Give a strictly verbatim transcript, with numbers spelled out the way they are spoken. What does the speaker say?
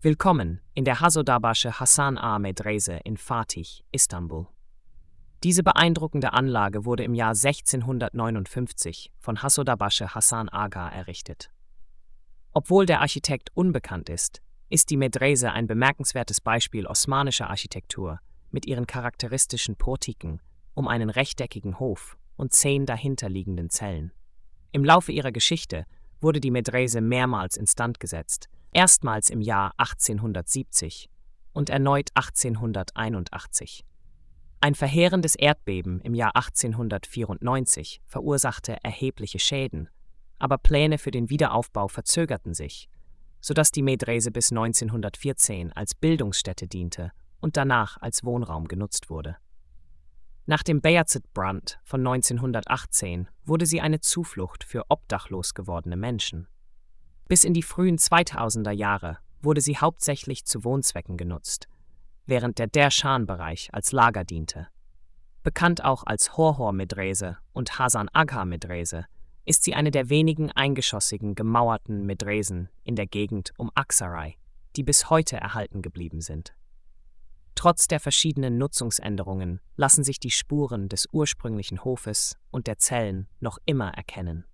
Willkommen in der Hazodabasche Hasan Ağa Medrese in Fatih, Istanbul. Diese beeindruckende Anlage wurde im Jahr sechzehnhundertneunundfünfzig von Hazodabasche Hasan Aga errichtet. Obwohl der Architekt unbekannt ist, ist die Medrese ein bemerkenswertes Beispiel osmanischer Architektur mit ihren charakteristischen Portiken um einen rechteckigen Hof und zehn dahinterliegenden Zellen. Im Laufe ihrer Geschichte wurde die Medrese mehrmals instand gesetzt, erstmals im Jahr achtzehnhundertsiebzig und erneut achtzehnhunderteinundachtzig. Ein verheerendes Erdbeben im Jahr achtzehnhundertvierundneunzig verursachte erhebliche Schäden, aber Pläne für den Wiederaufbau verzögerten sich, sodass die Medrese bis neunzehnhundertvierzehn als Bildungsstätte diente und danach als Wohnraum genutzt wurde. Nach dem Beyazıt-Brand von neunzehnhundertachtzehn wurde sie eine Zuflucht für obdachlos gewordene Menschen. Bis in die frühen zweitausender Jahre wurde sie hauptsächlich zu Wohnzwecken genutzt, während der Dershan-Bereich als Lager diente. Bekannt auch als Horhor Medrese und Hasan Aga Medrese, ist sie eine der wenigen eingeschossigen, gemauerten Medresen in der Gegend um Aksaray, die bis heute erhalten geblieben sind. Trotz der verschiedenen Nutzungsänderungen lassen sich die Spuren des ursprünglichen Hofes und der Zellen noch immer erkennen.